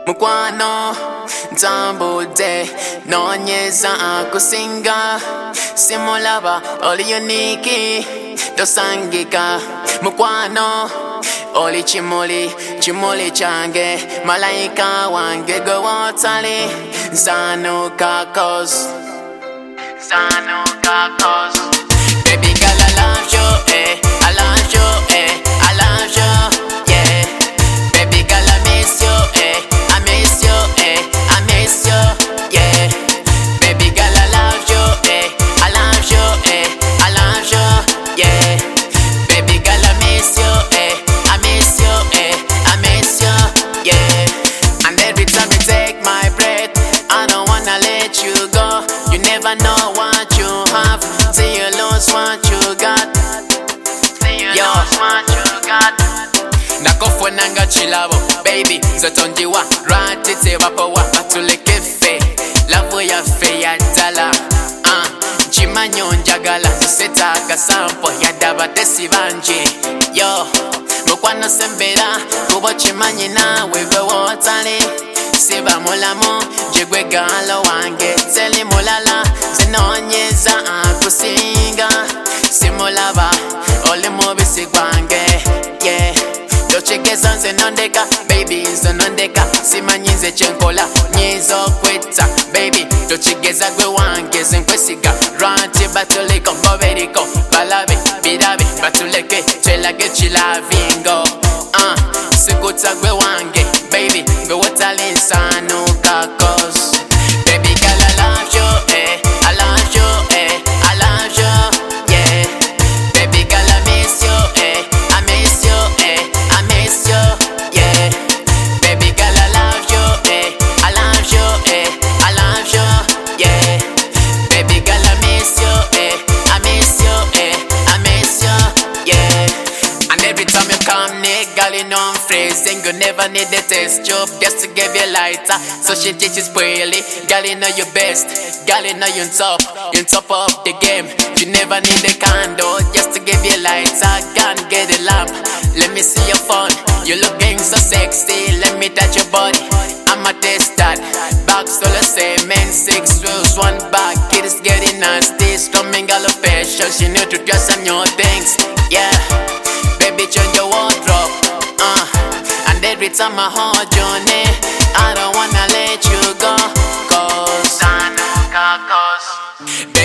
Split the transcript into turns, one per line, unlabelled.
mukwano ntambudde nonyeza akusinga simulaba oli unique tosangika mukwano oli kimuli kimuli kyange malayika wange gwe wotali nsanuka cause baby girl I love you I love you I love you yeah baby girl I miss you I miss you I miss you yeah baby girl I love you I love you I love you yeah baby girl I miss you I miss you I miss you yeah and every time you take my breath I don't wanna let you go you never know what you have till you lose what you got lose what you got nakofwenanga chilabo baby zotondiwa ratite wapowa batulekefe lavo yaffe ya ddala chimanyo njagala tusetaga sampo yadaba tesibanji yo mukwano sembera kuba chimanyi nawe gwe wotali siba mulamu jegwe galo wange teli mulala zinonyeza akusinga simulaba oli mubisi gwange yeah tochigeza nze nondeka baby nze nondeka simanyi nze kyenkola nyiza okwetta baby tochigeza gwe wange nze nkwesiga lwanti batuliko mboberiko balabe birabe batuleke twelage kilavingo sikuta gwe wange baby gwe wotali nsanuka cause baby girl I love you I love you I love you yeah baby girl I miss you I miss you I miss you yeah baby girl I love you I love you I love you yeah baby girl I miss you I miss you I miss you yeah and every time you come near girl you know I'm freezing you never need a test tube just to give you lighter so she teaches poorly girl you know you best girl you know you top of the game you never need a candle just to give you lighter can't get a lamp let me see your phone you looking so sexy let me touch your body I'ma test that back so let's say men 6 wheels 1 back it is getting nasty strumming alopecia she need to try some new things yeah baby change your wardrobe and every time I hold your neck I don't wanna let you go cause